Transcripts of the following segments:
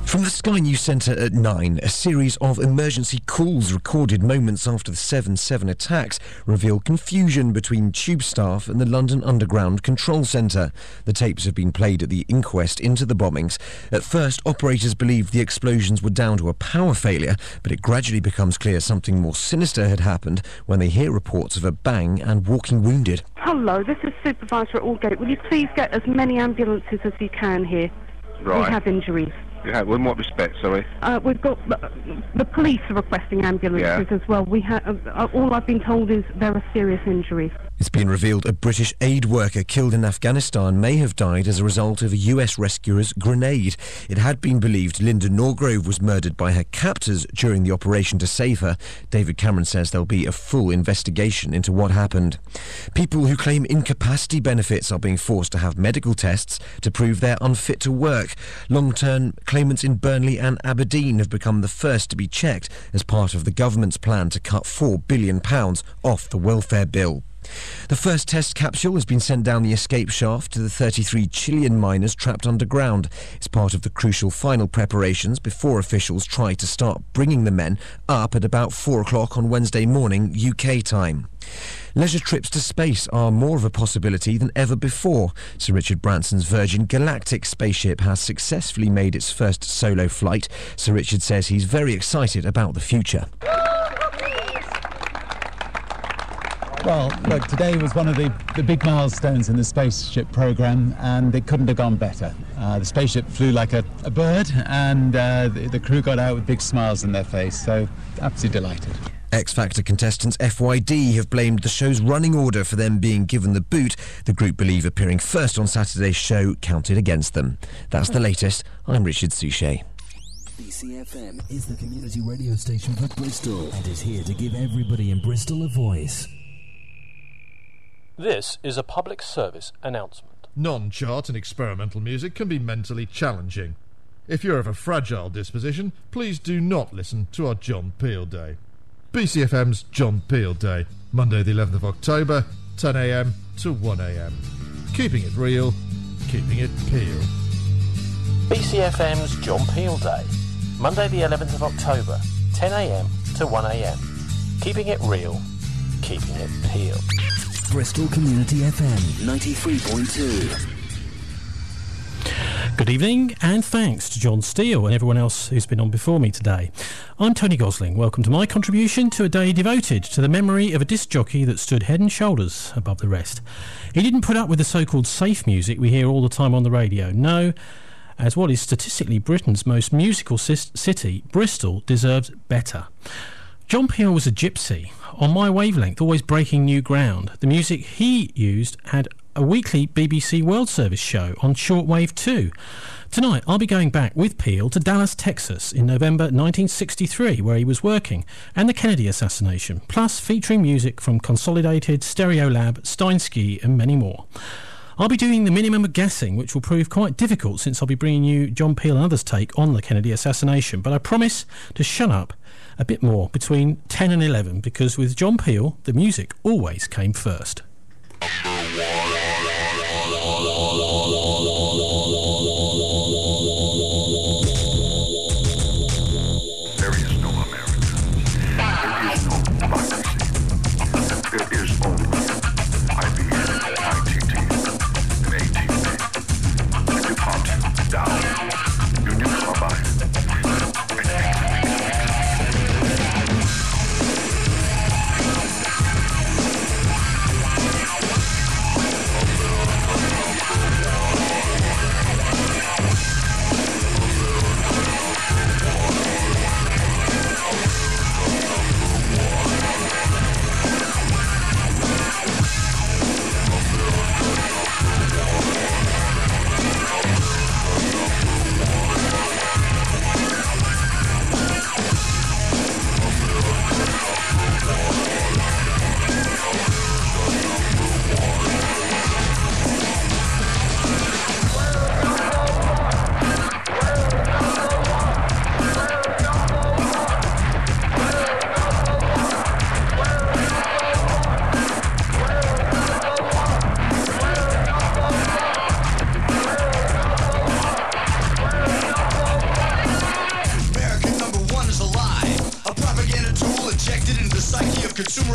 From the Sky News Centre at 9, a series of emergency calls recorded moments after the 7/7 attacks reveal confusion between Tube staff and the London Underground Control Centre. The tapes have been played at the inquest into the bombings. At first, operators believed the explosions were down to a power failure, but it gradually becomes clear something more sinister had happened when they hear reports of a bang and walking wounded. Hello, this is Supervisor at Aldgate. Will you please get as many ambulances as you can here? Right. We have injuries. Yeah, well, in what respect, sorry? We've got the police are requesting ambulances as well. We have all I've been told is there are serious injuries. It's been revealed a British aid worker killed in Afghanistan may have died as a result of a US rescuer's grenade. It had been believed Linda Norgrove was murdered by her captors during the operation to save her. David Cameron says there'll be a full investigation into what happened. People who claim incapacity benefits are being forced to have medical tests to prove they're unfit to work. Long-term claimants in Burnley and Aberdeen have become the first to be checked as part of the government's plan to cut £4 billion off the welfare bill. The first test capsule has been sent down the escape shaft to the 33 Chilean miners trapped underground. It's part of the crucial final preparations before officials try to start bringing the men up at about 4 o'clock on Wednesday morning UK time. Leisure trips to space are more of a possibility than ever before. Sir Richard Branson's Virgin Galactic spaceship has successfully made its first solo flight. Sir Richard says he's very excited about the future. Well, look, today was one of the big milestones in the spaceship programme, and it couldn't have gone better. The spaceship flew like a bird, and the crew got out with big smiles on their face, so absolutely delighted. X Factor contestants FYD have blamed the show's running order for them being given the boot. The group believe appearing first on Saturday's show counted against them. That's the latest. I'm Richard Suchet. BCFM is the community radio station for Bristol and is here to give everybody in Bristol a voice. This is a public service announcement. Non-chart and experimental music can be mentally challenging. If you're of a fragile disposition, please do not listen to our John Peel Day. BCFM's John Peel Day, Monday the 11th of October, 10 a.m. to 1 a.m. Keeping it real, keeping it peel. BCFM's John Peel Day, Monday the 11th of October, 10 a.m. to 1 a.m. Keeping it real, keeping it peel. Bristol Community FM 93.2. Good evening, and thanks to John Steele and everyone else who's been on before me today. I'm Tony Gosling. Welcome to my contribution to a day devoted to the memory of a disc jockey that stood head and shoulders above the rest. He didn't put up with the so-called safe music we hear all the time on the radio. No, as what is statistically Britain's most musical city, Bristol deserves better. John Peel was a gypsy, on my wavelength, always breaking new ground. The music he used had a weekly BBC World Service show on shortwave too. Tonight I'll be going back with Peel to Dallas, Texas in November 1963, where he was working, and the Kennedy assassination, plus featuring music from Consolidated, Stereolab, Steinsky and many more. I'll be doing the minimum of guessing, which will prove quite difficult since I'll be bringing you John Peel and others' take on the Kennedy assassination, but I promise to shut up a bit more between 10 and 11, because with John Peel, the music always came first. There is no America. There is no democracy. There is only IBM, ITT, and AT&T, DuPont, Dow, Union Carbide, and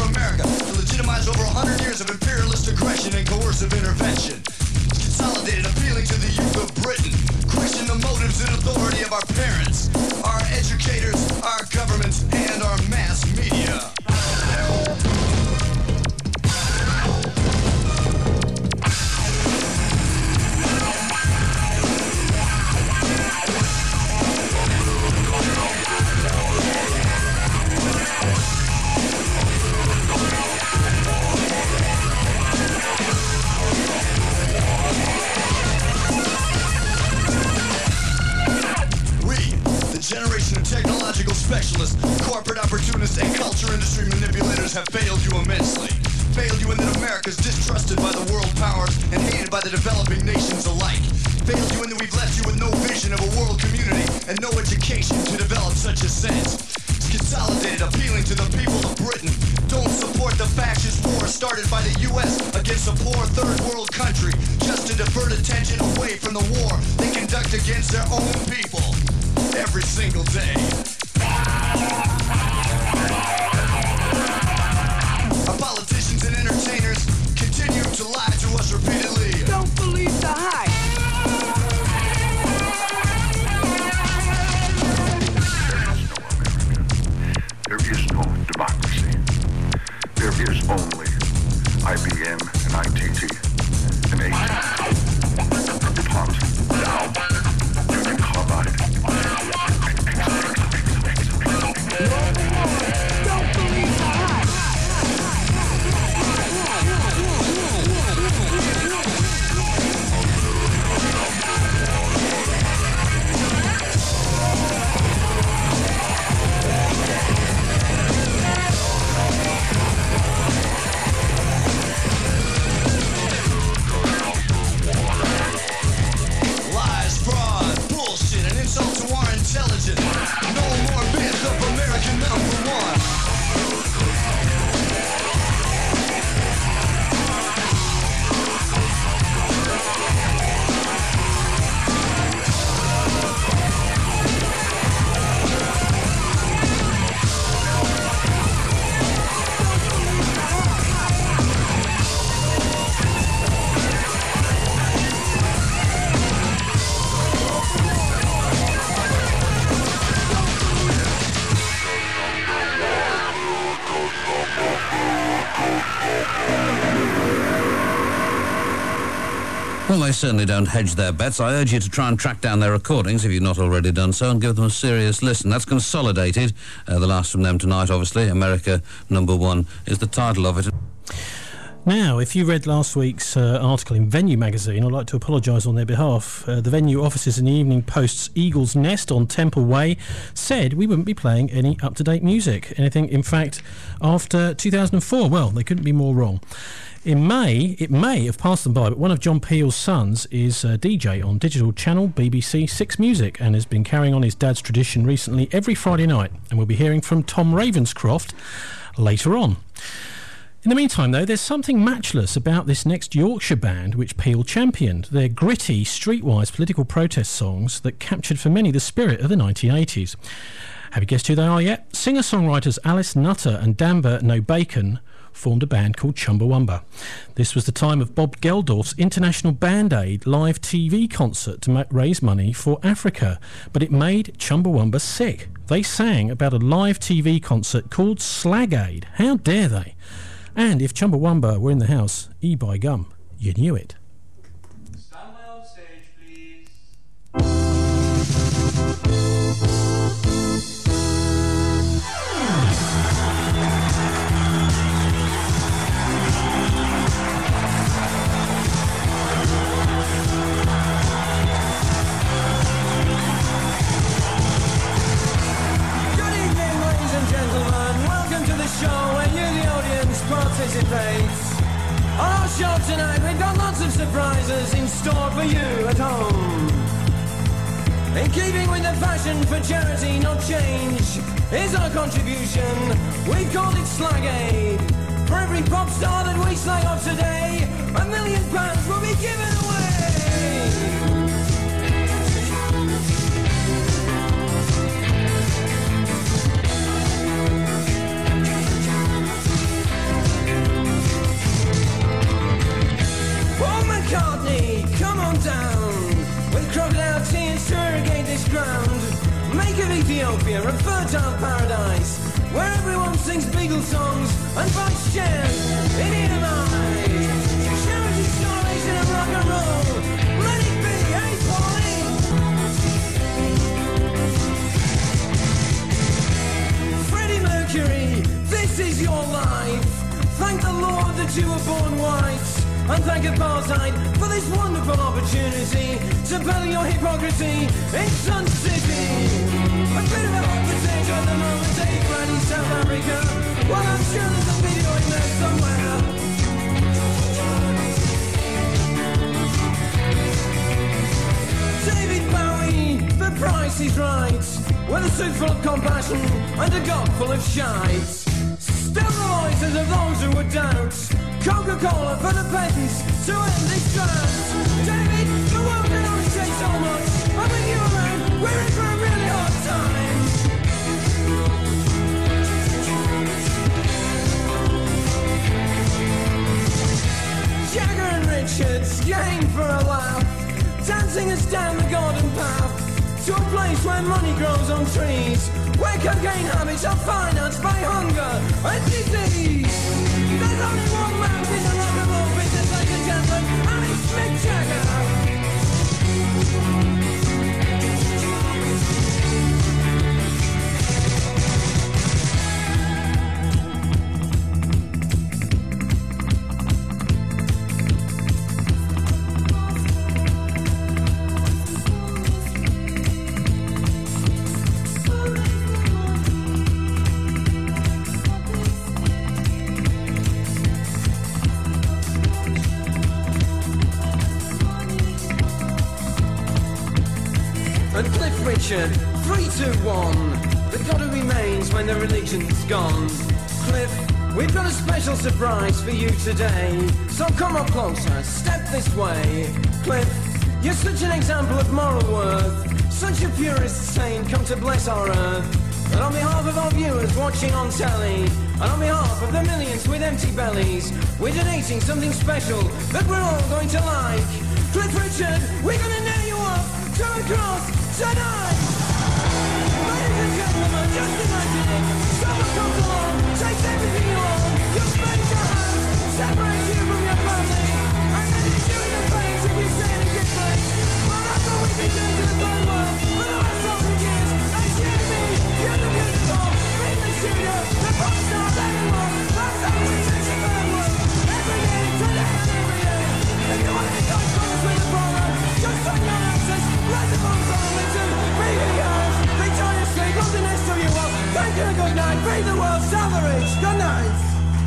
America to legitimize over 100 years of imperialist aggression and coercive intervention. It's consolidated, appealing to the youth of Britain. Question the motives and authority of our parents, our educators, our governments, and our mass media. Generation of technological specialists, corporate opportunists, and culture industry manipulators have failed you immensely. Failed you in that America's distrusted by the world powers and hated by the developing nations alike. Failed you in that we've left you with no vision of a world community and no education to develop such a sense. It's consolidated, appealing to the people of Britain. Don't support the fascist war started by the U.S. against a poor third world country just to divert attention away from the war they conduct against their own people. Every single day. Our politicians and entertainers continue to lie to us repeatedly. Don't believe the hype. There is no democracy. There is only IBM and ITT and AT. DuPont, Dow, Union Carbide. Don't believe the hype. Lies, fraud, bullshit, and insult to our intelligence. No more myth of American number one. Well, they certainly don't hedge their bets. I urge you to try and track down their recordings, if you've not already done so, and give them a serious listen. That's Consolidated. The last from them tonight, obviously. America Number One is the title of it. Now, if you read last week's article in Venue magazine, I'd like to apologise on their behalf. The Venue offices in the Evening Post's Eagle's Nest on Temple Way said we wouldn't be playing any up-to-date music. Anything, in fact, after 2004. Well, they couldn't be more wrong. It may have passed them by, but one of John Peel's sons is a DJ on digital channel BBC Six Music and has been carrying on his dad's tradition recently every Friday night. And we'll be hearing from Tom Ravenscroft later on. In the meantime, though, there's something matchless about this next Yorkshire band which Peel championed. They're gritty, streetwise political protest songs that captured for many the spirit of the 1980s. Have you guessed who they are yet? Singer-songwriters Alice Nutter and Danver No Bacon formed a band called Chumbawamba. This was the time of Bob Geldof's International Band Aid live TV concert to raise money for Africa, but it made Chumbawamba sick. They sang about a live TV concert called Slag Aid. How dare they? And if Chumbawamba were in the house, by gum, you knew it. Stand by on stage, please. Good evening, ladies and gentlemen. Welcome to the show where you, the audience, participate. On our show tonight, we've got lots of surprises in store for you at home. In keeping with the fashion for charity, not change, is our contribution. We've called it Slag Aid. For every pop star that we slag off today, £1 million will be given away. of Ethiopia, a fertile paradise, where everyone sings Beatles songs and bites chairs in EMI. Charity starvation and rock and roll. Let it be, hey Paulie! Freddie Mercury, this is your life. Thank the Lord that you were born white. And thank apartheid for this wonderful opportunity to peddle your hypocrisy in Sun City. A bit of a hot potato at the moment, take Granny South Africa. Well, I'm sure there's a video in there somewhere. David Bowie, The Price is Right, with a suit full of compassion and a gob full of shite. Still the voices of those who would doubt. Coca-Cola for the peasants to end this drought. David, the world can only take so much. And with you around, we're in for a really hard time. Jagger and Richards, gang for a laugh, dancing us down the garden path to a place where money grows on trees, where cocaine habits are financed by hunger and disease. There's only one man in the rock and roll business, ladies and gentlemen, and it's Mick Jagger. And Cliff Richard, 3, 2, 1. The God who remains when the religion's gone. Cliff, we've got a special surprise for you today. So come up closer, step this way. Cliff, you're such an example of moral worth. Such a purist saint come to bless our earth. And on behalf of our viewers watching on telly, and on behalf of the millions with empty bellies, we're donating something special that we're all going to like. Cliff Richard, we're gonna nail you up to a cross tonight! Ladies and gentlemen, just imagine it. Someone comes along, takes everything you own, you'll spend your house, separates you from your family, and then you do your face if you say any difference. Well, that's what we've been doing to the third world for the last 100 years. And you me, you're the beautiful, in the studio, the pop stars, everyone. That's how we take the third world. Every day, today and every day. If you want to be done with the problem, just turn your access, let the bombs on Richard, BBRs, Victoria Street, what's the next of you all? Thank you and good night, free the world, sell the rich, good night.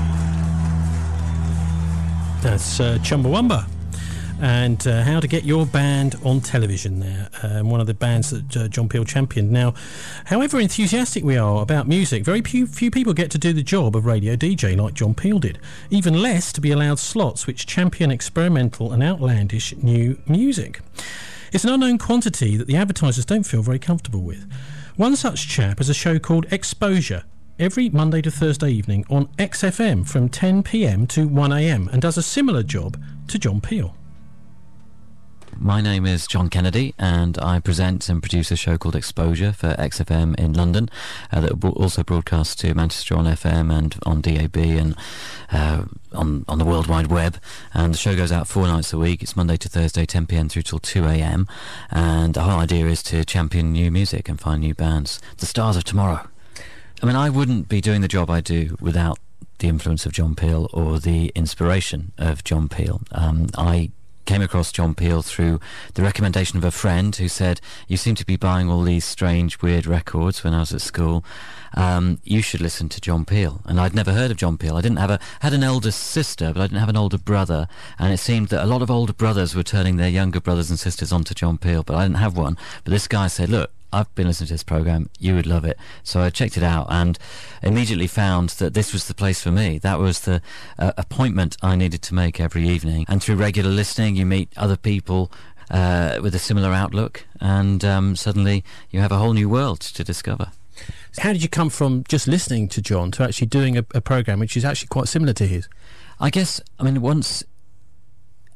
That's Chumbawamba. And how to get your band on television there. One of the bands that John Peel championed. Now, however enthusiastic we are about music, very few people get to do the job of radio DJ like John Peel did. Even less to be allowed slots which champion experimental and outlandish new music. It's an unknown quantity that the advertisers don't feel very comfortable with. One such chap has a show called Exposure, every Monday to Thursday evening on XFM from 10 p.m. to 1 a.m. and does a similar job to John Peel. My name is John Kennedy and I present and produce a show called Exposure for XFM in London that also broadcasts to Manchester on FM and on DAB and on the World Wide Web, and the show goes out 4 nights a week. It's Monday to Thursday 10 p.m. through till 2 a.m. and the whole idea is to champion new music and find new bands, the stars of tomorrow. I mean, I wouldn't be doing the job I do without the influence of John Peel or the inspiration of John Peel. I came across John Peel through the recommendation of a friend who said, "You seem to be buying all these strange, weird records when I was at school. You should listen to John Peel." And I'd never heard of John Peel. I didn't have had an elder sister, but I didn't have an older brother. And it seemed that a lot of older brothers were turning their younger brothers and sisters onto John Peel, but I didn't have one. But this guy said, "Look, I've been listening to this programme, you would love it." So I checked it out and immediately found that this was the place for me. That was the appointment I needed to make every evening. And through regular listening, you meet other people with a similar outlook, and suddenly you have a whole new world to discover. How did you come from just listening to John to actually doing a programme which is actually quite similar to his? I guess, I mean, once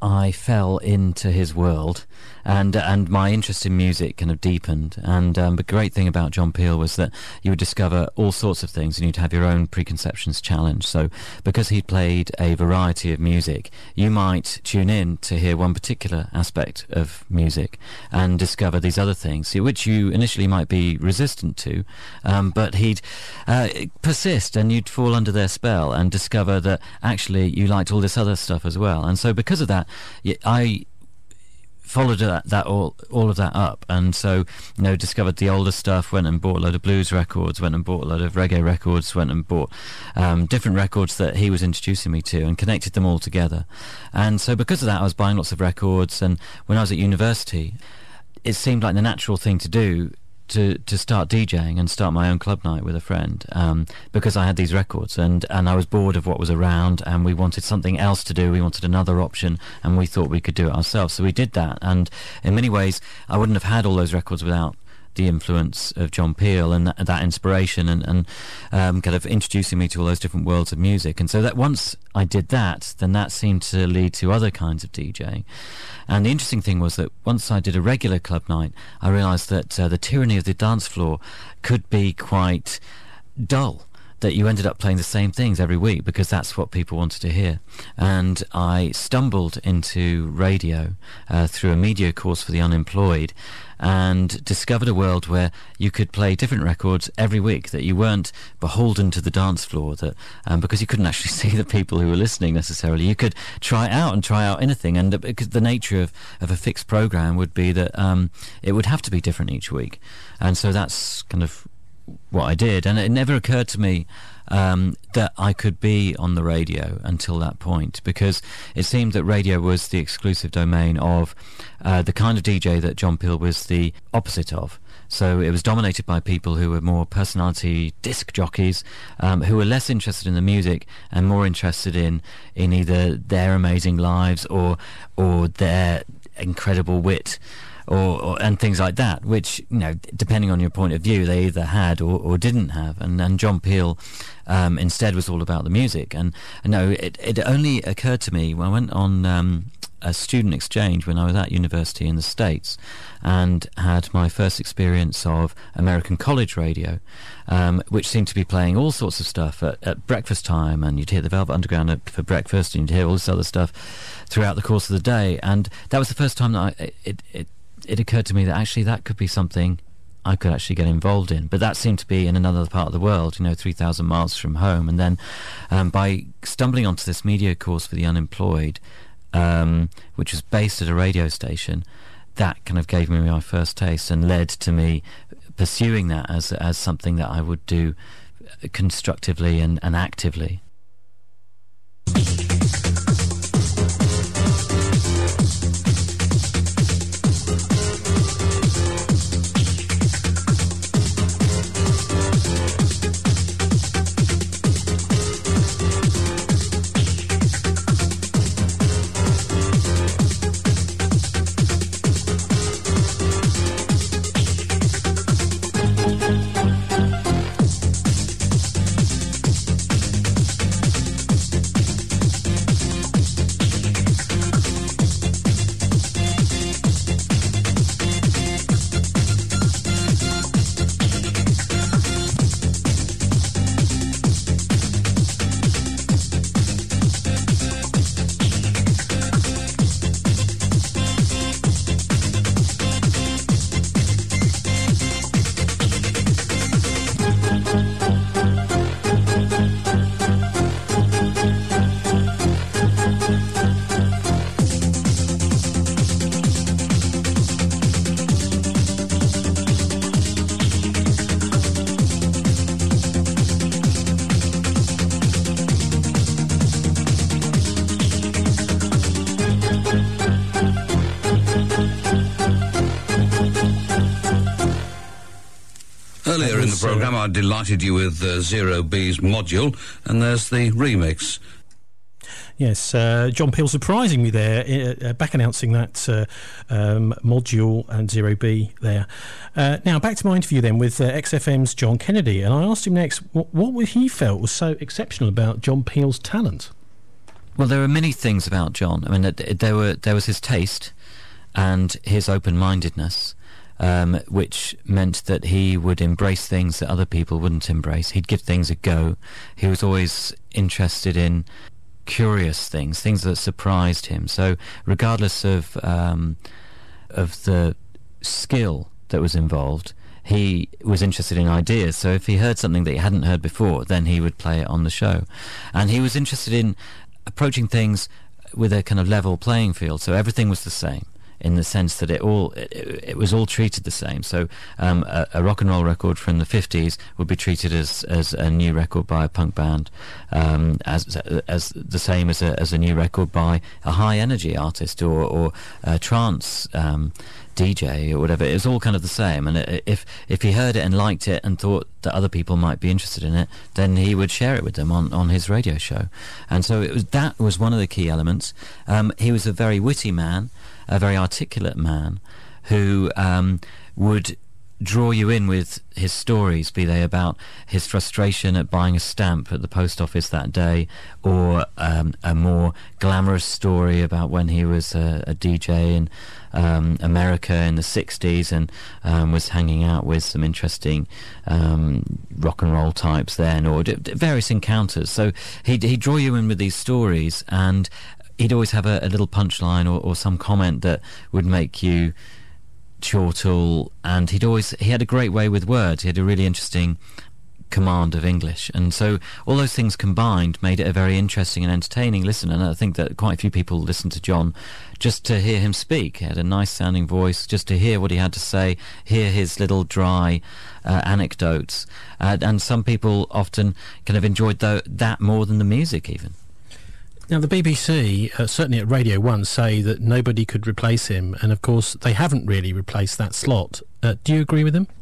I fell into his world, and my interest in music kind of deepened. And the great thing about John Peel was that you would discover all sorts of things, and you'd have your own preconceptions challenged. So because he'd played a variety of music, you might tune in to hear one particular aspect of music and discover these other things, which you initially might be resistant to, but he'd persist, and you'd fall under their spell and discover that actually you liked all this other stuff as well. And so because of that, I followed all of that up, and so discovered the older stuff, went and bought a load of blues records, went and bought a load of reggae records, went and bought different records that he was introducing me to, and connected them all together. And so because of that, I was buying lots of records, and when I was at university, it seemed like the natural thing to do to start DJing and start my own club night with a friend, because I had these records, and I was bored of what was around, and we wanted something else to do. We wanted another option, and we thought we could do it ourselves. So we did that, and in many ways I wouldn't have had all those records without the influence of John Peel and that inspiration, and kind of introducing me to all those different worlds of music. And so that once I did that, then that seemed to lead to other kinds of DJing. And the interesting thing was that once I did a regular club night, I realised that the tyranny of the dance floor could be quite dull, that you ended up playing the same things every week because that's what people wanted to hear. And I stumbled into radio through a media course for the unemployed, and discovered a world where you could play different records every week, that you weren't beholden to the dance floor, that because you couldn't actually see the people who were listening necessarily, you could try out anything. And because the nature of a fixed program would be that it would have to be different each week. And so that's kind of what I did, and it never occurred to me that I could be on the radio until that point, because it seemed that radio was the exclusive domain of the kind of DJ that John Peel was the opposite of. So it was dominated by people who were more personality disc jockeys, who were less interested in the music and more interested in either their amazing lives or their incredible wit, and things like that, which, depending on your point of view, they either had or didn't have. And John Peel instead was all about the music. And it only occurred to me when I went on a student exchange when I was at university in the States, and had my first experience of American college radio, which seemed to be playing all sorts of stuff at breakfast time, and you'd hear the Velvet Underground for breakfast, and you'd hear all this other stuff throughout the course of the day. And that was the first time that it occurred to me that actually that could be something I could actually get involved in. But that seemed to be in another part of the world, 3,000 miles from home. And then by stumbling onto this media course for the unemployed, which was based at a radio station, that kind of gave me my first taste and led to me pursuing that as something that I would do constructively and actively. Earlier in the programme, I delighted you with Zero B's Module, and there's the remix. Yes, John Peel surprising me there, back announcing that Module and Zero B there. Now, back to my interview then with XFM's John Kennedy, and I asked him next what he felt was so exceptional about John Peel's talent. Well, there are many things about John. I mean, there was his taste and his open-mindedness, which meant that he would embrace things that other people wouldn't embrace. He'd give things a go. He was always interested in curious things that surprised him. So regardless of the skill that was involved, he was interested in ideas. So if he heard something that he hadn't heard before, then he would play it on the show. And he was interested in approaching things with a kind of level playing field. So everything was the same, in the sense that it was all treated the same. So a rock and roll record from the 50s would be treated as a new record by a punk band, as the same as a new record by a high energy artist or a trance DJ or whatever. It was all kind of the same. And if he heard it and liked it and thought that other people might be interested in it, then he would share it with them on his radio show. And so that was one of the key elements. He was a very witty man, a very articulate man, who would draw you in with his stories, be they about his frustration at buying a stamp at the post office that day, or a more glamorous story about when he was a DJ in America in the 60s and was hanging out with some interesting rock and roll types then, or various encounters. So he'd draw you in with these stories, and he'd always have a little punchline or some comment that would make you chortle, and he had a great way with words. He had a really interesting command of English, and so all those things combined made it a very interesting and entertaining listen. And I think that quite a few people listened to John just to hear him speak. He had a nice sounding voice, just to hear what he had to say, hear his little dry anecdotes, and some people often kind of enjoyed that more than the music even. Now, the BBC, certainly at Radio 1, say that nobody could replace him, and of course they haven't really replaced that slot. Do you agree with them?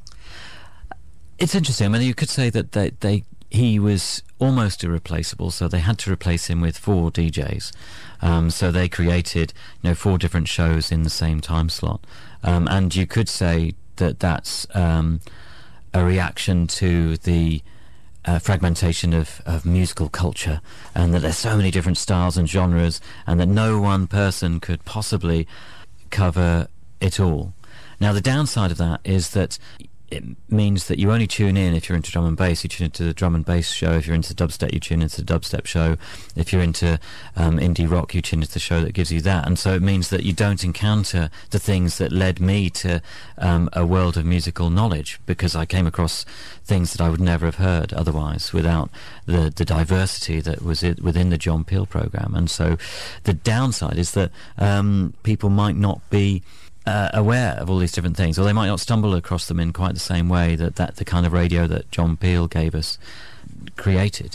It's interesting. I mean, you could say that he was almost irreplaceable, so they had to replace him with 4 DJs. So they created 4 different shows in the same time slot. And you could say that that's a reaction to the fragmentation of musical culture, and that there's so many different styles and genres, and that no one person could possibly cover it all. Now, the downside of that is that it means that you only tune in if you're into drum and bass. You tune into the drum and bass show. If you're into dubstep, you tune into the dubstep show. If you're into indie rock, you tune into the show that gives you that. And so it means that you don't encounter the things that led me to a world of musical knowledge, because I came across things that I would never have heard otherwise without the diversity that was within the John Peel programme. And so the downside is that people might not be aware of all these different things, or they might not stumble across them in quite the same way that the kind of radio that John Peel gave us created.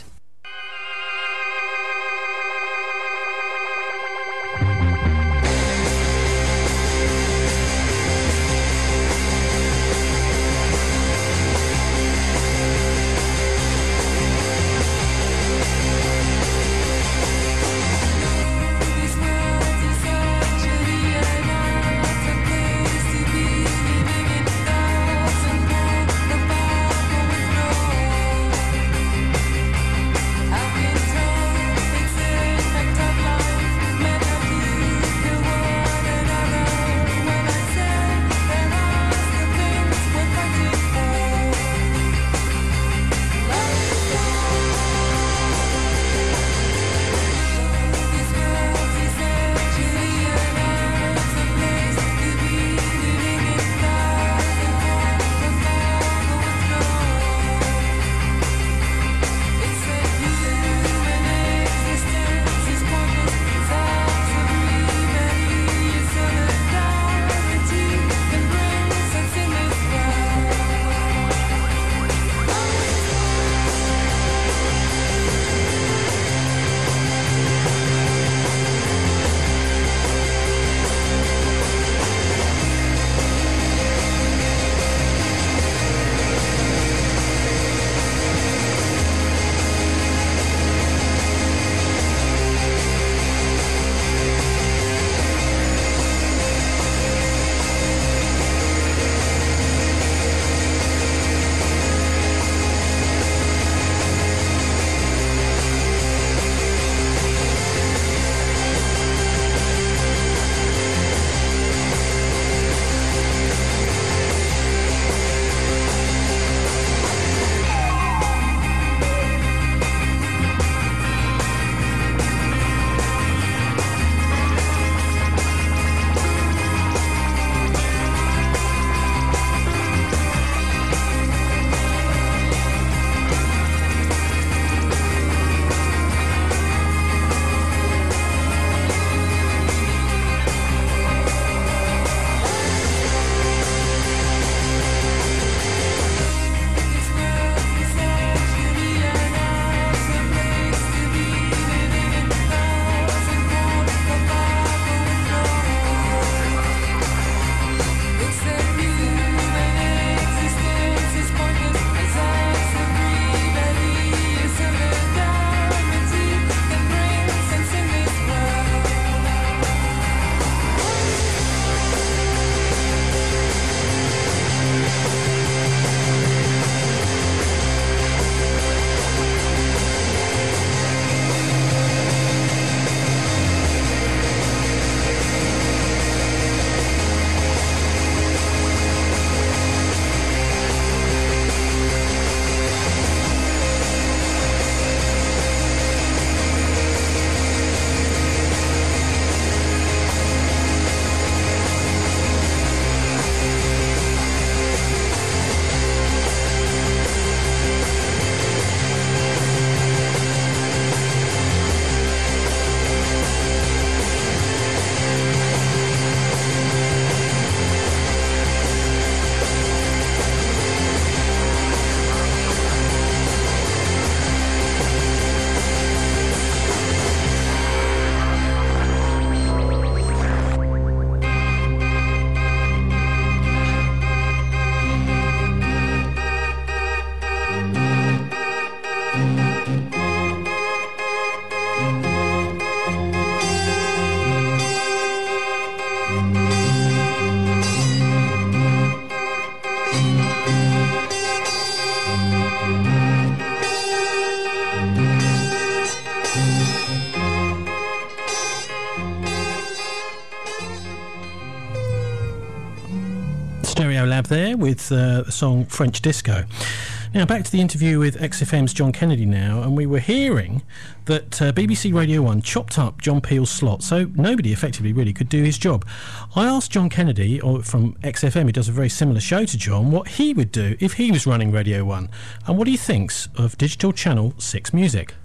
there with the song French Disco. Now, back to the interview with XFM's John Kennedy now, and we were hearing that BBC Radio 1 chopped up John Peel's slot, so nobody effectively really could do his job. I asked John Kennedy, from XFM, who does a very similar show to John, what he would do if he was running Radio 1, and what he thinks of digital channel 6 music.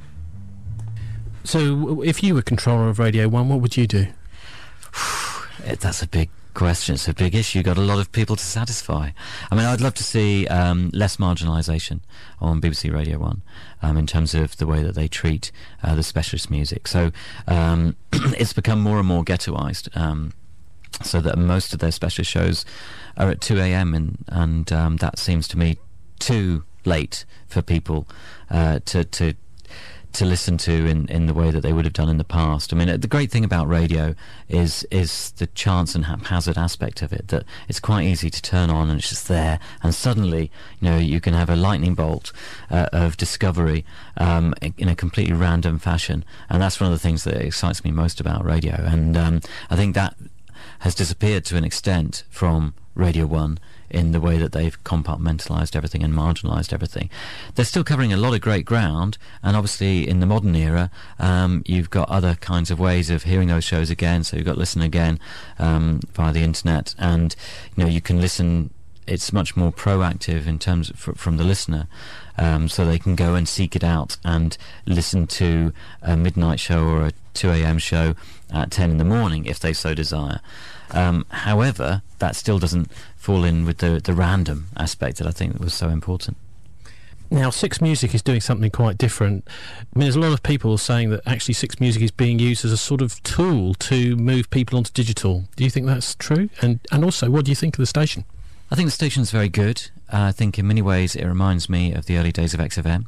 So, if you were controller of Radio 1, what would you do? That's a big question. It's a big issue. You've got a lot of people to satisfy. I mean, I'd love to see less marginalisation on BBC Radio 1 in terms of the way that they treat the specialist music. So it's become more and more ghettoised, so that most of their specialist shows are at 2 a.m. and that seems to me too late for people to listen to in the way that they would have done in the past. I mean, the great thing about radio is the chance and haphazard aspect of it, that it's quite easy to turn on and it's just there, and suddenly, you can have a lightning bolt of discovery in a completely random fashion, and that's one of the things that excites me most about radio, and I think that has disappeared to an extent from Radio 1 in the way that they've compartmentalised everything and marginalised everything. They're still covering a lot of great ground, and obviously in the modern era you've got other kinds of ways of hearing those shows again, so you've got Listen Again via the internet, and you can listen. It's much more proactive in terms from the listener, so they can go and seek it out and listen to a midnight show or a 2 a.m. show at 10 in the morning if they so desire. However, that still doesn't fall in with the random aspect that I think was so important. Now, 6 Music is doing something quite different. I mean, there's a lot of people saying that actually 6 Music is being used as a sort of tool to move people onto digital. Do you think that's true? And also, what do you think of the station? I think the station's very good. I think in many ways it reminds me of the early days of XFM.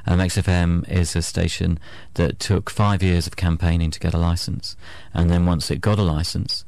XFM is a station that took 5 years of campaigning to get a licence, and then once it got a licence,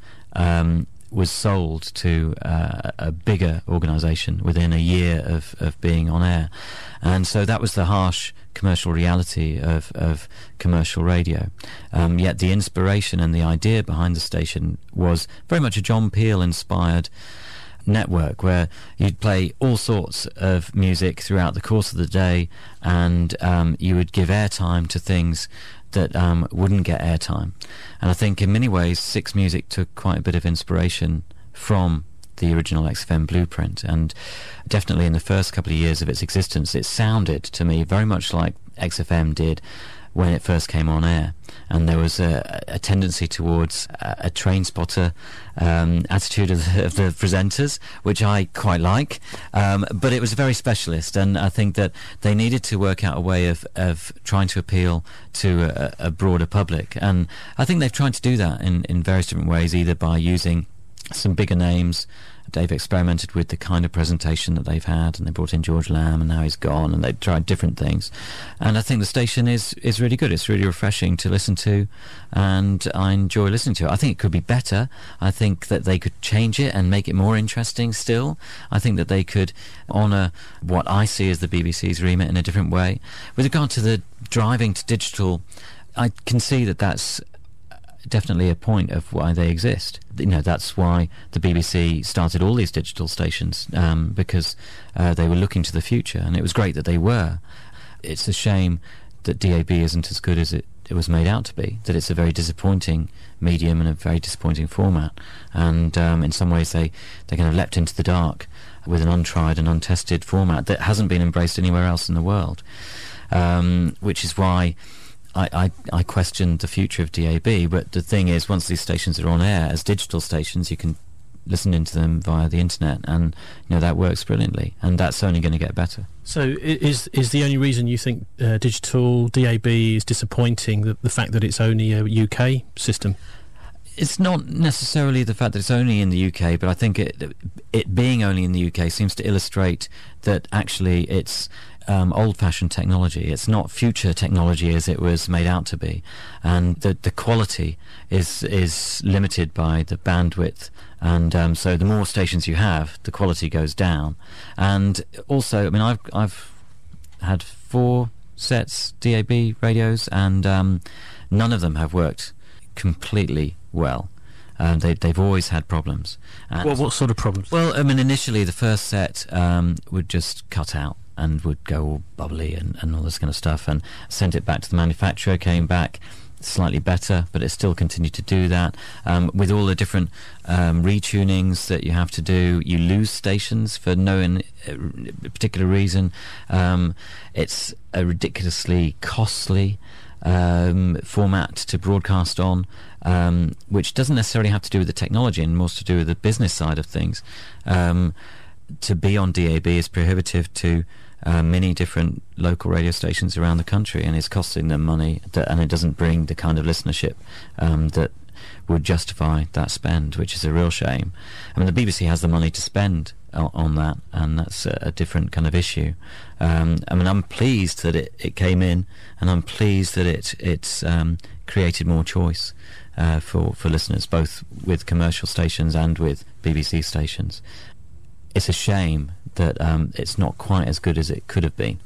was sold to a bigger organisation within a year of being on air. And so that was the harsh commercial reality of commercial radio. Yet the inspiration and the idea behind the station was very much a John Peel-inspired network, where you'd play all sorts of music throughout the course of the day, and you would give airtime to things that wouldn't get airtime. And I think in many ways 6 Music took quite a bit of inspiration from the original XFM blueprint, and definitely in the first couple of years of its existence it sounded to me very much like XFM did when it first came on air, and there was a tendency towards a train spotter attitude of the presenters, which I quite like, but it was very specialist, and I think that they needed to work out a way of trying to appeal to a broader public, and I think they've tried to do that in various different ways, either by using some bigger names. They've experimented with the kind of presentation that they've had, and they brought in George Lamb, and now he's gone, and they've tried different things. And I think the station is really good. It's really refreshing to listen to, and I enjoy listening to it. I think it could be better. I think that they could change it and make it more interesting still. I think that they could honour what I see as the BBC's remit in a different way. With regard to the driving to digital, I can see that that's definitely a point of why they exist. That's why the BBC started all these digital stations, because they were looking to the future, and it was great that they were. It's a shame that DAB isn't as good as it was made out to be, that it's a very disappointing medium and a very disappointing format, and in some ways they kind of leapt into the dark with an untried and untested format that hasn't been embraced anywhere else in the world, which is why I questioned the future of DAB. But the thing is, once these stations are on air as digital stations, you can listen into them via the internet, and that works brilliantly, and that's only going to get better. So is the only reason you think digital DAB is disappointing the fact that it's only a UK system? It's not necessarily the fact that it's only in the UK, but I think it being only in the UK seems to illustrate that actually it's old-fashioned technology. It's not future technology as it was made out to be, and the quality is limited by the bandwidth, and so the more stations you have, the quality goes down. And also, I mean, I've had 4 sets DAB radios, and none of them have worked completely well. They've always had problems. What sort of problems? Well, I mean, initially the first set would just cut out and would go all bubbly and all this kind of stuff, and sent it back to the manufacturer, came back slightly better, but it still continued to do that. With all the different retunings that you have to do, you lose stations for no particular reason. It's a ridiculously costly format to broadcast on, which doesn't necessarily have to do with the technology and more to do with the business side of things. To be on DAB is prohibitive to many different local radio stations around the country, and it's costing them money, and it doesn't bring the kind of listenership that would justify that spend, which is a real shame. I mean, the BBC has the money to spend on that, and that's a different kind of issue. I mean, I'm pleased that it came in, and I'm pleased that it's created more choice for listeners, both with commercial stations and with BBC stations. It's a shame that it's not quite as good as it could have been.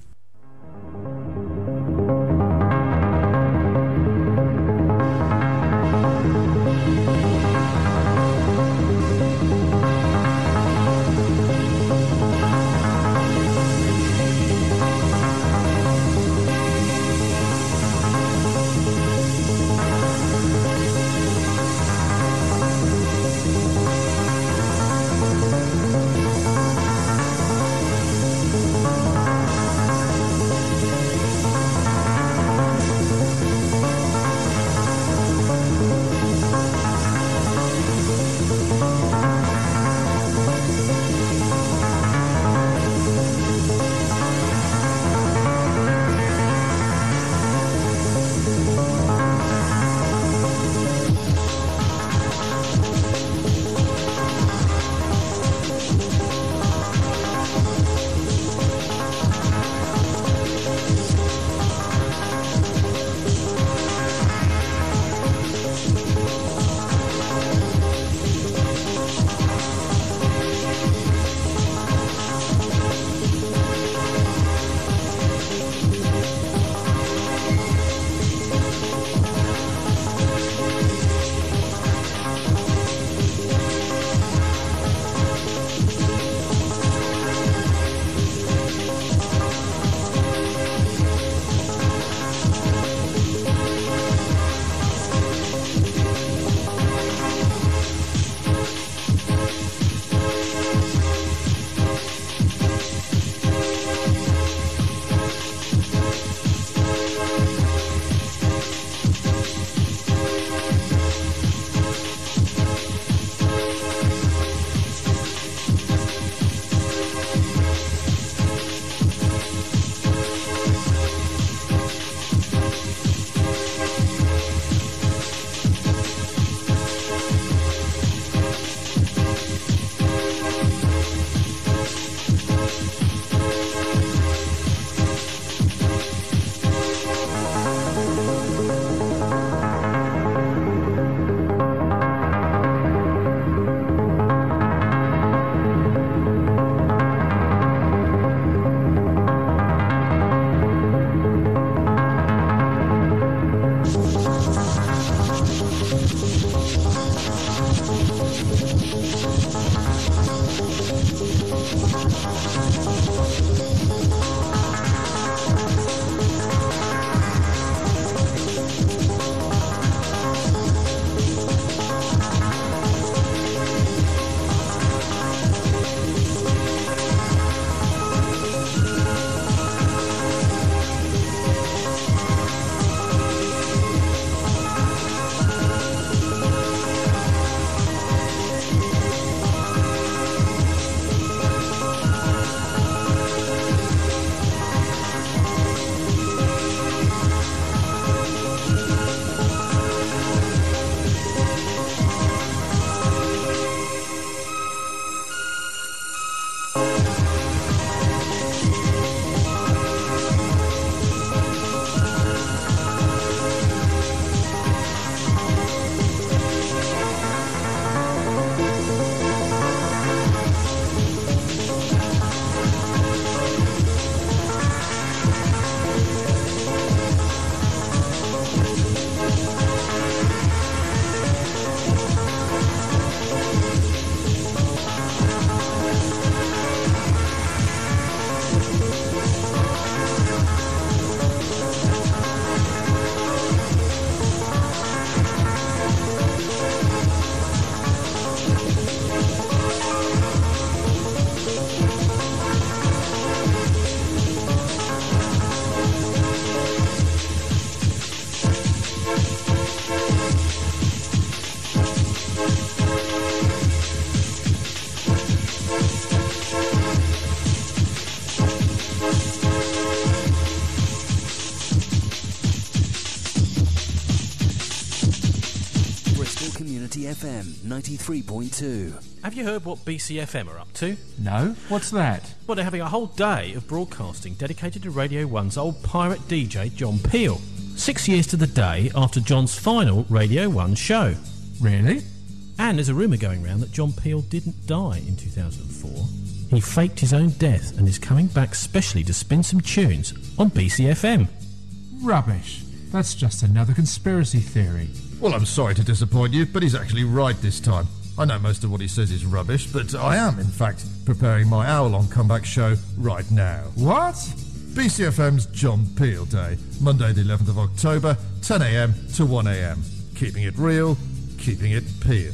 BCFM 93.2. Have you heard what BCFM are up to? No? What's that? Well, they're having a whole day of broadcasting dedicated to Radio 1's old pirate DJ, John Peel. 6 years to the day after John's final Radio 1 show. Really? And there's a rumour going around that John Peel didn't die in 2004. He faked his own death and is coming back specially to spin some tunes on BCFM. Rubbish. That's just another conspiracy theory. Well, I'm sorry to disappoint you, but he's actually right this time. I know most of what he says is rubbish, but I am, in fact, preparing my hour-long comeback show right now. What? BCFM's John Peel Day, Monday the 11th of October, 10 a.m. to 1 a.m. Keeping it real, keeping it Peel.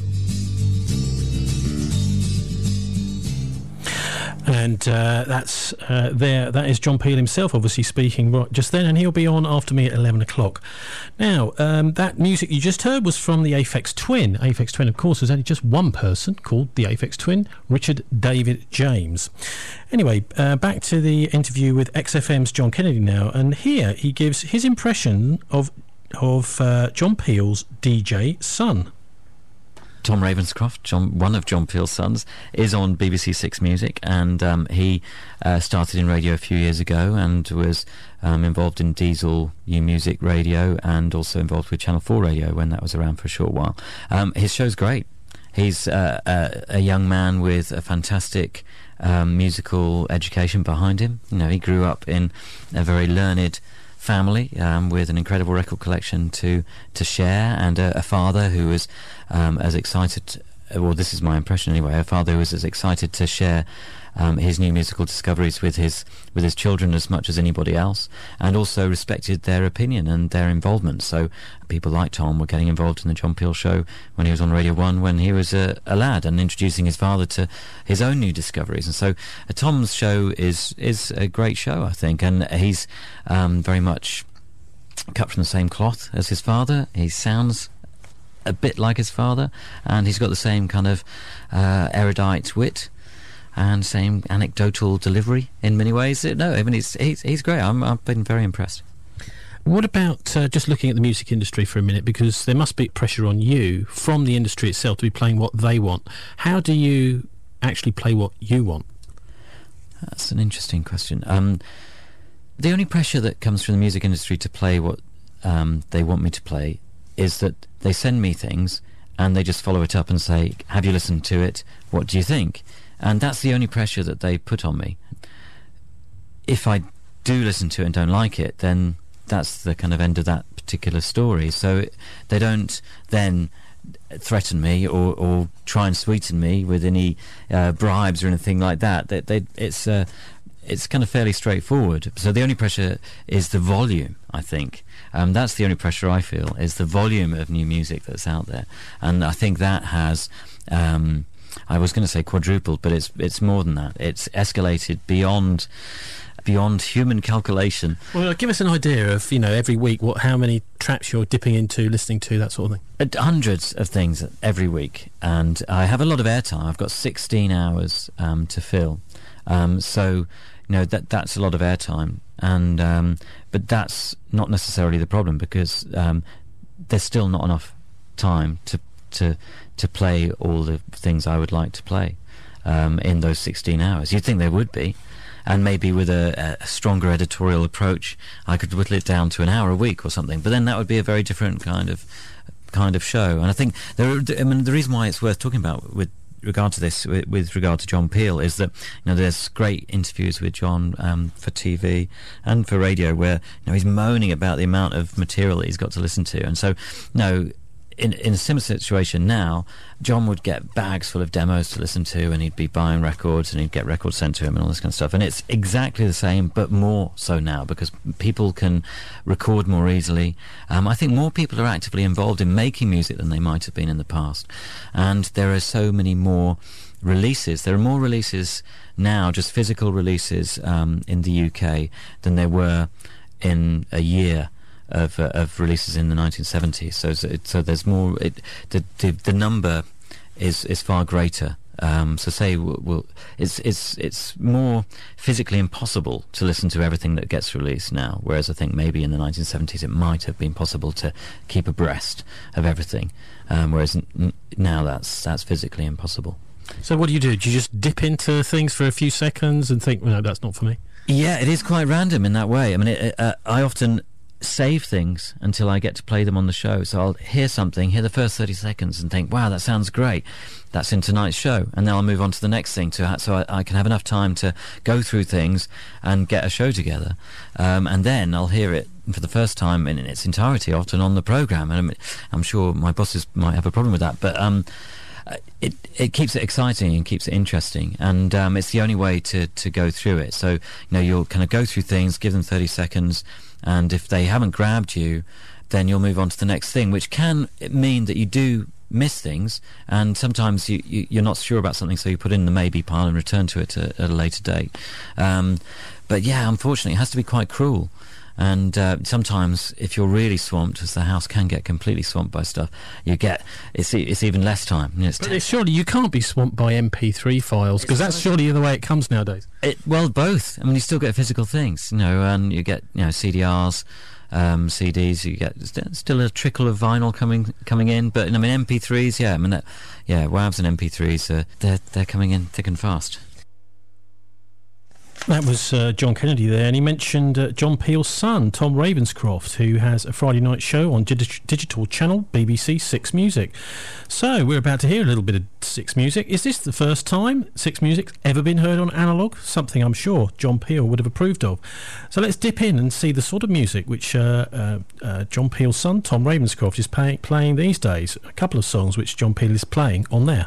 And that's there. That is John Peel himself, obviously speaking right just then, and he'll be on after me at 11 o'clock. Now, that music you just heard was from the Aphex Twin. Aphex Twin, of course, was only just one person called the Aphex Twin, Richard David James. Anyway, back to the interview with XFM's John Kennedy now, and here he gives his impression of John Peel's DJ son. Tom Ravenscroft, one of John Peel's sons, is on BBC Six Music, and he started in radio a few years ago and was involved in Diesel U Music Radio and also involved with Channel 4 Radio when that was around for a short while. His show's great. He's a young man with a fantastic musical education behind him. You know, he grew up in a very learned family with an incredible record collection to share, and a father who was as excited, well, this is my impression anyway, a father who was as excited to share his new musical discoveries with his children as much as anybody else, and also respected their opinion and their involvement. So people like Tom were getting involved in the John Peel show when he was on Radio 1 when he was a lad, and introducing his father to his own new discoveries. And so Tom's show is a great show, I think, and he's very much cut from the same cloth as his father. He sounds a bit like his father, and he's got the same kind of erudite wit and same anecdotal delivery in many ways. No, I mean, he's great. I've been very impressed. What about just looking at the music industry for a minute, because there must be pressure on you from the industry itself to be playing what they want. How do you actually play what you want? That's an interesting question. The only pressure that comes from the music industry to play what they want me to play is that they send me things and they just follow it up and say, have you listened to it? What do you think? And that's the only pressure that they put on me. If I do listen to it and don't like it, then that's the kind of end of that particular story. So they don't then threaten me or try and sweeten me with any bribes or anything like that. It's kind of fairly straightforward. So the only pressure is the volume, I think. That's the only pressure I feel, is the volume of new music that's out there. And I think that has... I was going to say quadrupled, but it's more than that. It's escalated beyond human calculation. Well, give us an idea of, every week, how many tracks you're dipping into, listening to, that sort of thing. Hundreds of things every week, and I have a lot of airtime. I've got 16 hours to fill, so that's a lot of airtime, and but that's not necessarily the problem, because there's still not enough time to play all the things I would like to play in those 16 hours. You'd think there would be, and maybe with a stronger editorial approach I could whittle it down to an hour a week or something, but then that would be a very different kind of show. And I think the reason why it's worth talking about with regard to this, with regard to John Peel, is that there's great interviews with John for TV and for radio where he's moaning about the amount of material that he's got to listen to, and so in a similar situation now, John would get bags full of demos to listen to, and he'd be buying records, and he'd get records sent to him and all this kind of stuff. And it's exactly the same, but more so now, because people can record more easily. I think more people are actively involved in making music than they might have been in the past. And there are so many more releases. There are more releases now, just physical releases in the UK, than there were in a year of releases in the 1970s. So there's more. The number is far greater So say it's more physically impossible to listen to everything that gets released now, whereas I think maybe in the 1970s it might have been possible to keep abreast of everything, whereas now that's physically impossible. So what do? Do you just dip into things for a few seconds and think, no, that's not for me? Yeah, it is quite random in that way. I mean, I often save things until I get to play them on the show. So I'll hear the first 30 seconds and think, wow, that sounds great. That's in tonight's show. And then I'll move on to the next thing so I can have enough time to go through things and get a show together. And then I'll hear it for the first time in its entirety, often on the programme. And I'm sure my bosses might have a problem with that, but it keeps it exciting and keeps it interesting, and it's the only way to go through it. So you'll kind of go through things, give them 30 seconds, and if they haven't grabbed you, then you'll move on to the next thing, which can mean that you do miss things, and sometimes you're not sure about something, so you put in the maybe pile and return to it at a later date. But yeah, unfortunately, it has to be quite cruel. And sometimes, if you're really swamped, as the house can get completely swamped by stuff, it's even less time. But surely you can't be swamped by MP3 files, because that's surely the way it comes nowadays. Well, both. I mean, you still get physical things, and you get CDRs, CDs. You get still a trickle of vinyl coming in, but I mean MP3s. Yeah, I mean WAVs and MP3s. They're coming in thick and fast. That was John Kennedy there, and he mentioned John Peel's son, Tom Ravenscroft, who has a Friday night show on digital channel BBC Six Music. So we're about to hear a little bit of Six Music. Is this the first time Six Music's ever been heard on analogue? Something I'm sure John Peel would have approved of. So let's dip in and see the sort of music which John Peel's son, Tom Ravenscroft, is playing these days. A couple of songs which John Peel is playing on there.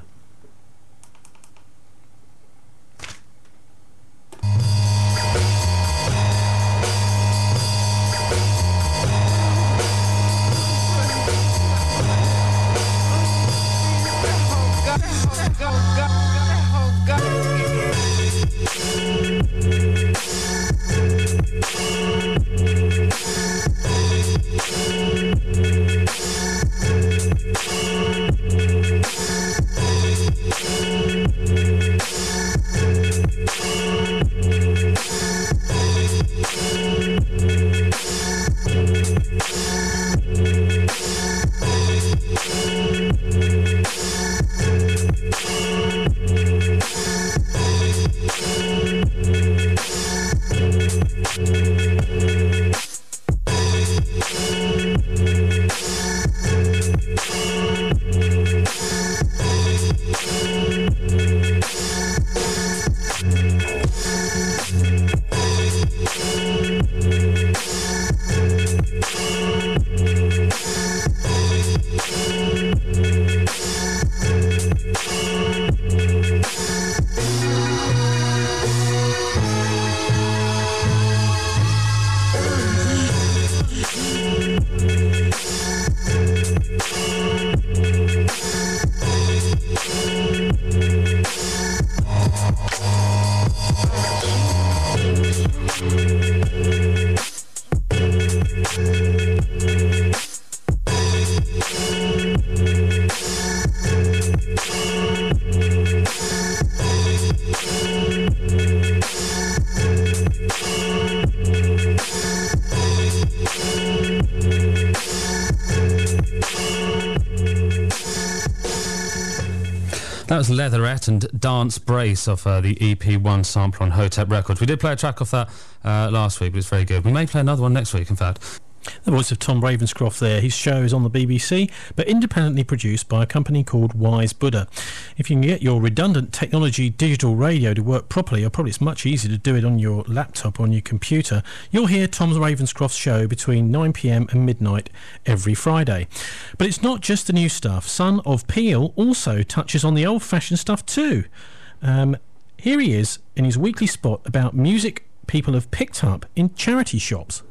That was Leatherette and Dance Brace off the EP1 sampler on Hotep Records. We did play a track off that last week, but it's very good. We may play another one next week, in fact. The voice of Tom Ravenscroft there. His show is on the BBC, but independently produced by a company called Wise Buddha. If you can get your redundant technology digital radio to work properly, or probably it's much easier to do it on your laptop or on your computer, you'll hear Tom Ravenscroft's show between 9 p.m. and midnight every Friday. But it's not just the new stuff. Son of Peel also touches on the old-fashioned stuff too. Here he is in his weekly spot about music people have picked up in charity shops.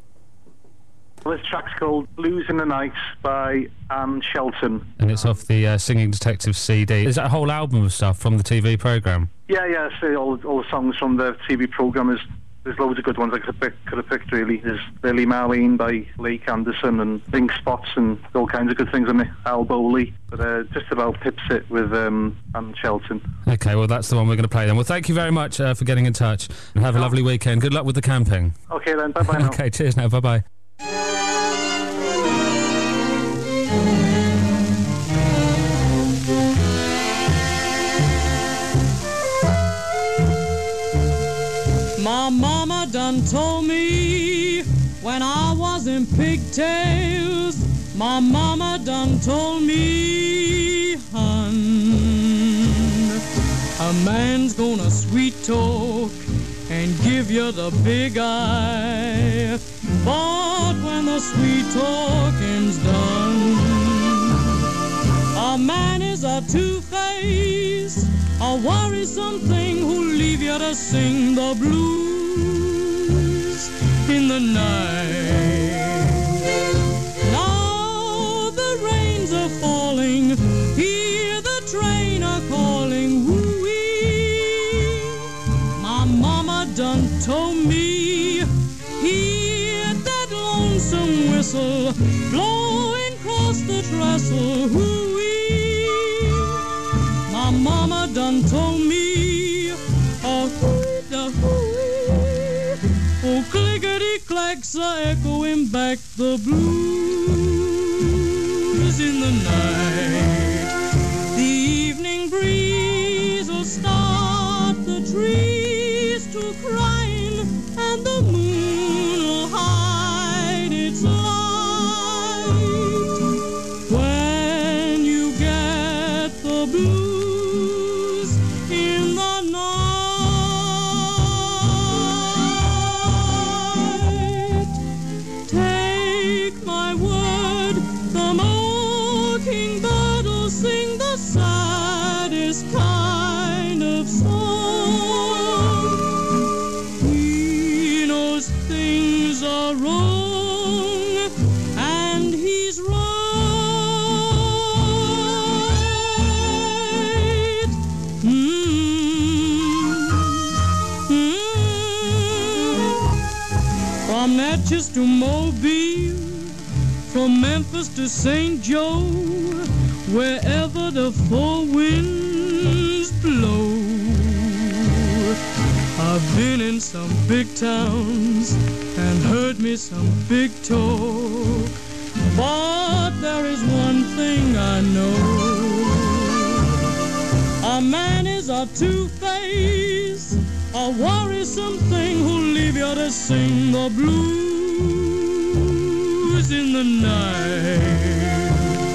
This track's called Blues in the Night by Anne Shelton. And it's off the Singing Detective CD. Is that a whole album of stuff from the TV programme? Yeah, so all the songs from the TV programme is there's loads of good ones I could have picked, really. There's Lily Marlene by Lake Anderson, and Ink Spots, and all kinds of good things on it. Al Bowley, but just about pips it with Anne Shelton. Okay, well, that's the one we're going to play then. Well, thank you very much for getting in touch, and have a lovely weekend. Good luck with the camping. Okay then, bye-bye now. Okay, cheers now, bye-bye. My mama done told me when I was in pigtails. My mama done told me, hun, a man's gonna sweet talk and give you the big eye. But when the sweet talking's done, a man is a two-faced, a worrisome thing who'll leave you to sing the blues in the night. Now the rains are falling, hear the train a calling, woo-wee. My mama done told me, hear that lonesome whistle blowing across the trestle, woo-wee. My mama done told me, oh, clickety-clacks are echoing back the blues in the night. The evening breeze will start the trees to crying, and the moon will hide its light. When you get the blues in the night, take my word, the mockingbird will sing the saddest kind of song. He knows things are wrong, and he's right. From Natchez to Mobile, from Memphis to St. Joe, wherever the four winds blow. I've been in some big towns and heard me some big talk, but there is one thing I know. A man is a two-faced, a worrisome thing who'll leave you to sing the blues in the night.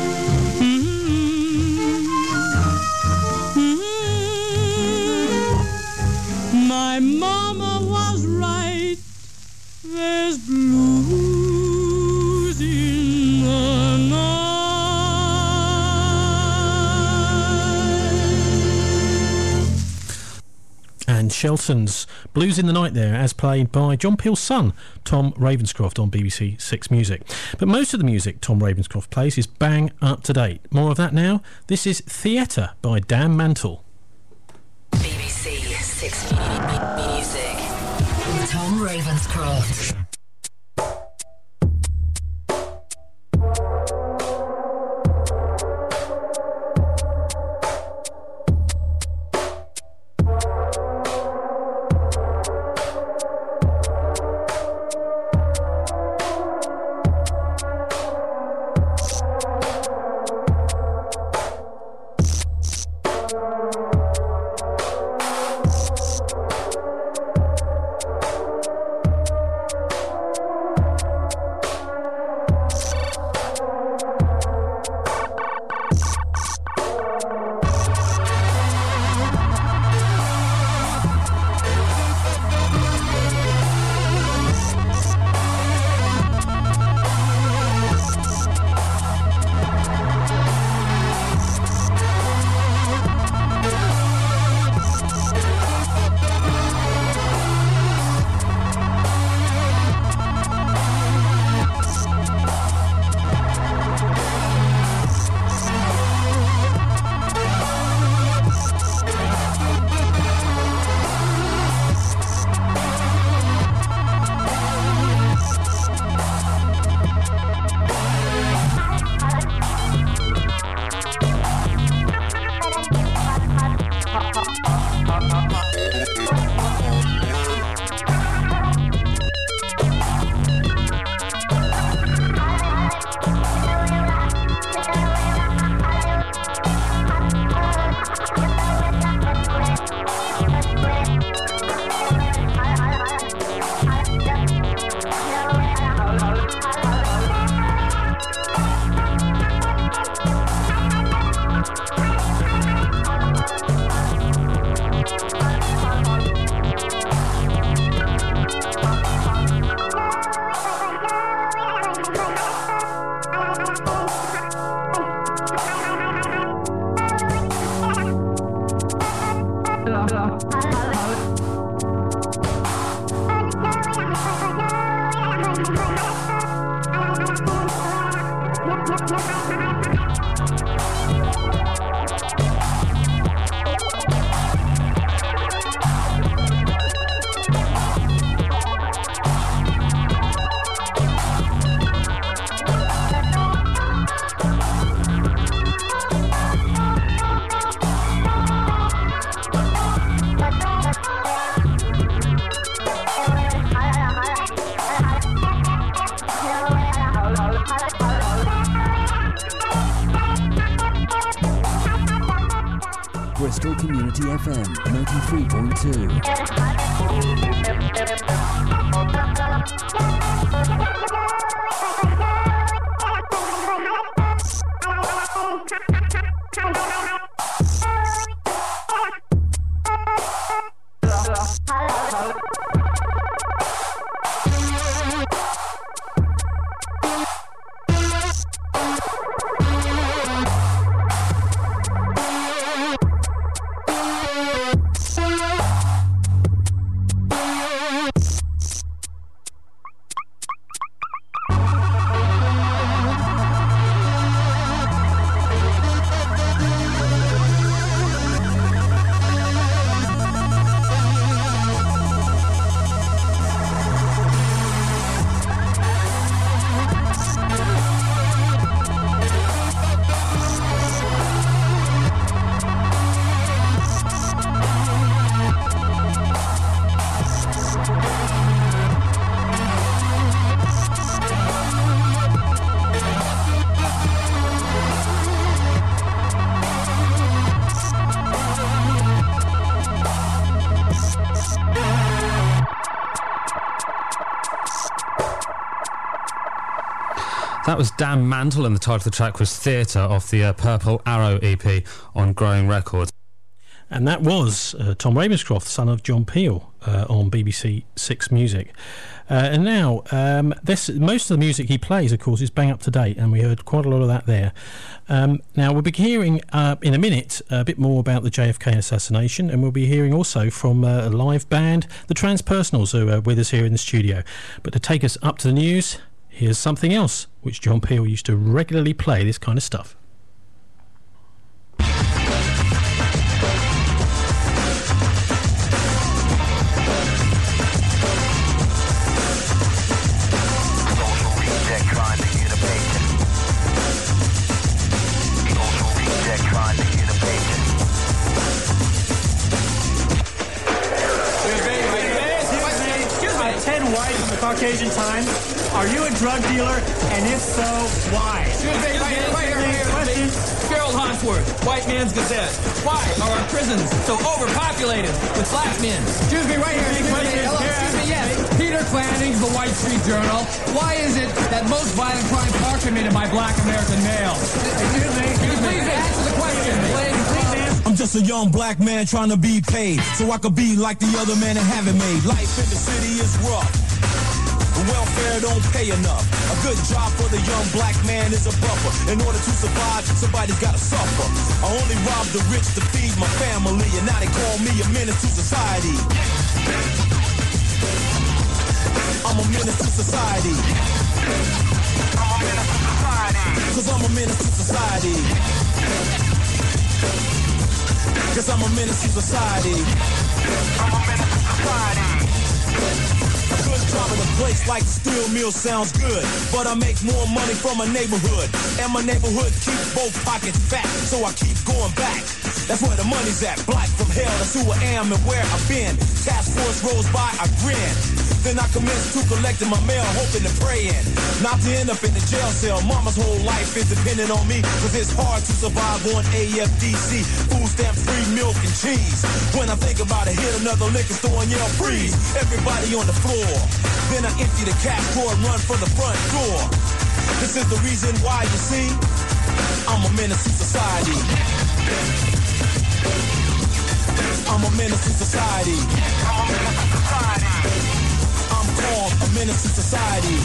My mama was right, there's blues in the night. And Shelton's Blues in the Night there, as played by John Peel's son, Tom Ravenscroft, on BBC Six Music. But most of the music Tom Ravenscroft plays is bang up to date. More of that now. This is Theatre by Dan Mantle. BBC Six Music with Tom Ravenscroft. Community FM 93.2. That was Dan Mantle, and the title of the track was Theatre off the Purple Arrow EP on Growing Records. And that was Tom Ravenscroft, son of John Peel, on BBC Six Music. And now, most of the music he plays, of course, is bang up to date, and we heard quite a lot of that there. Now, we'll be hearing in a minute a bit more about the JFK assassination, and we'll be hearing also from a live band, the Transpersonals, who are with us here in the studio. But to take us up to the news, here's something else, which John Peel used to regularly play this kind of stuff. Caucasian Times. Are you a drug dealer? And if so, why? Right here. Question. Gerald Hartsworth, White Man's Gazette. Why are our prisons so overpopulated with black men? Excuse me, right here. Excuse me, yes. Peter Klannings, The White Street Journal. Why is it that most violent crimes are committed by black American males? Excuse me. Please answer the question. I'm just a young black man trying to be paid so I could be like the other men and have it made. Life in the city is rough. Welfare don't pay enough. A good job for the young black man is a buffer. In order to survive, somebody's gotta suffer. I only rob the rich to feed my family, and now they call me a menace to society. I'm a menace to society. Cause I'm a menace to society. Cause I'm a menace to society. I'm a menace to society. A good job in a place like the steel mill sounds good, but I make more money from a neighborhood, and my neighborhood keeps both pockets fat, so I keep going back. That's where the money's at. Black from hell, that's who I am and where I've been. Task force rolls by, I grin. Then I commence to collecting my mail, hoping and praying not to end up in the jail cell. Mama's whole life is dependent on me, cause it's hard to survive on AFDC, food stamps, free milk and cheese. When I think about it, hit another liquor store and yell freeze. Everybody on the floor. Then I empty the cash drawer and run for the front door. This is the reason why, you see, I'm a menace to society. I'm a menace to society. I'm a menace to society. I'm called a menace to society.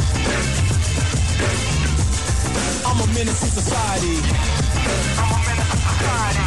I'm a menace to society. I'm a menace to society.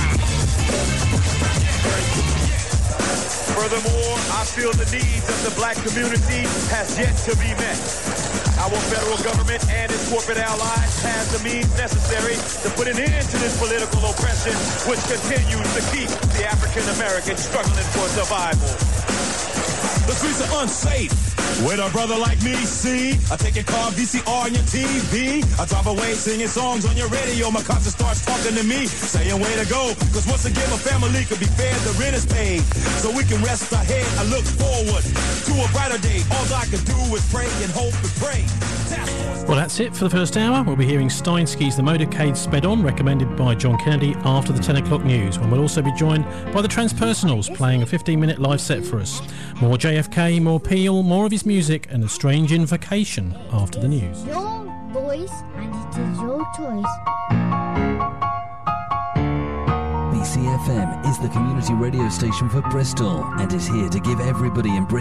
Furthermore, I feel the needs of the black community has yet to be met. Our federal government and its corporate allies has the means necessary to put an end to this political oppression which continues to keep the African American struggling for survival. The streets are unsafe. With a brother like me, see, I take your car, VCR on your TV. I drive away singing songs on your radio. My conscience starts talking to me, saying way to go. Cause once again my family could be fed, the rent is paid. So we can rest our head. I look forward to a brighter day. All I can do is pray and hope and pray. Well, that's it for the first hour. We'll be hearing Steinsky's The Motorcade Sped On, recommended by John Kennedy, after the 10 o'clock news, when we'll also be joined by the Transpersonals, playing a 15-minute live set for us. More JFK, more Peel, more of his music, and a strange invocation after the news. Your voice, and it is your choice. BCFM is the community radio station for Bristol and is here to give everybody in Bristol